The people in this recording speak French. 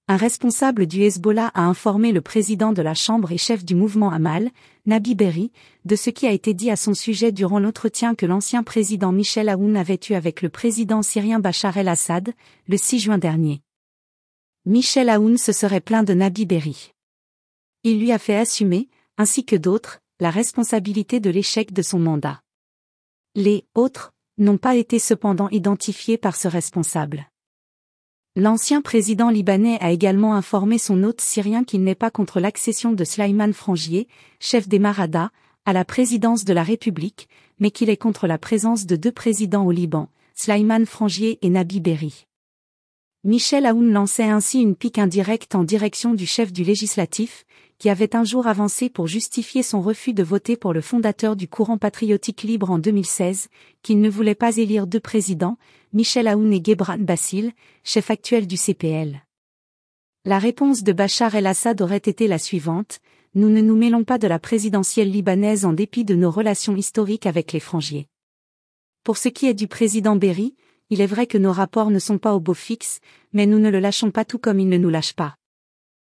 Un responsable du Hezbollah a informé le président de la Chambre et chef du mouvement Amal, Nabi Berri, de ce qui a été dit à son sujet durant l'entretien que l'ancien président Michel Aoun avait eu avec le président syrien Bachar el-Assad, le 6 juin dernier. Michel Aoun se serait plaint de Nabi Berri. Il lui a fait assumer, ainsi que d'autres, la responsabilité de l'échec de son mandat. Les « autres » n'ont pas été cependant identifiés par ce responsable. L'ancien président libanais a également informé son hôte syrien qu'il n'est pas contre l'accession de Slimane Frangier, chef des Maradas, à la présidence de la République, mais qu'il est contre la présence de deux présidents au Liban, Slimane Frangier et Nabi Berri. Michel Aoun lançait ainsi une pique indirecte en direction du chef du législatif, qui avait un jour avancé pour justifier son refus de voter pour le fondateur du courant patriotique libre en 2016, qu'il ne voulait pas élire deux présidents, Michel Aoun et Gebran Bassil, chef actuel du CPL. La réponse de Bachar el-Assad aurait été la suivante: nous ne nous mêlons pas de la présidentielle libanaise en dépit de nos relations historiques avec les Frangiers. Pour ce qui est du président Berri, il est vrai que nos rapports ne sont pas au beau fixe, mais nous ne le lâchons pas tout comme il ne nous lâche pas.